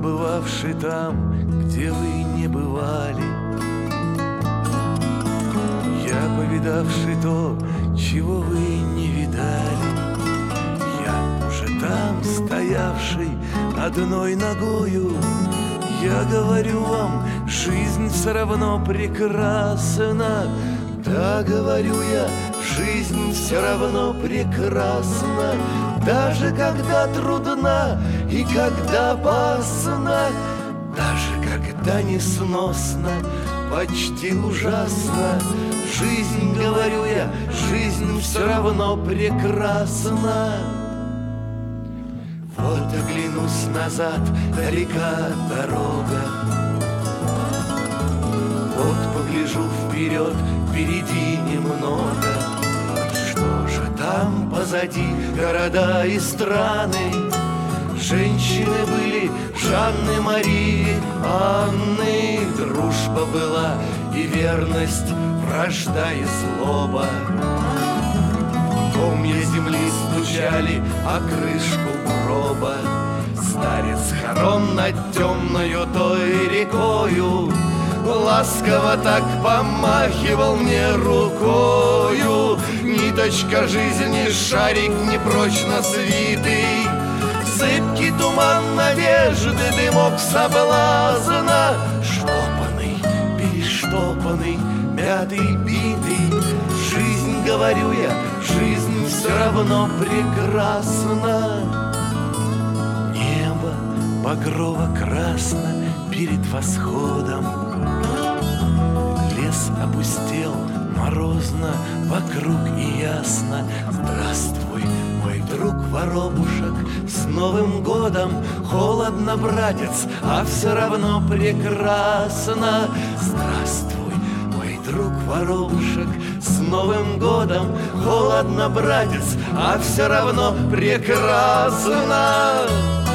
побывавший там, где вы не бывали, я повидавший то, чего вы не видали, я уже там стоявший одной ногою. Я говорю вам, жизнь все равно прекрасна. Да, говорю я, жизнь все равно прекрасна, даже когда трудна и когда опасна, даже когда несносно, почти ужасно. Жизнь, говорю я, жизнь все равно прекрасна. Вот оглянусь назад, далека дорога, вот погляжу вперед, впереди немного. Что же там позади, города и страны? Женщины были, Жанны, Марии, Анны. Дружба была и верность, вражда и злоба. Комья земли стучали о крышку гроба. Старец хорон над темною той рекою ласково так помахивал мне рукою. Ниточка жизни, шарик непрочно свитый, зыбкий туман надежды, дымок соблазна. Штопанный, перештопанный, мятый, битый. Жизнь, говорю я, жизнь все равно прекрасна. Небо багрово-красно перед восходом, лес опустел морозно вокруг и ясно. Здравствуй, мой друг воробушек, с Новым годом! Холодно, братец, а все равно прекрасно. Здравствуй, мой друг воробушек, с Новым годом! Холодно, братец, а все равно прекрасно.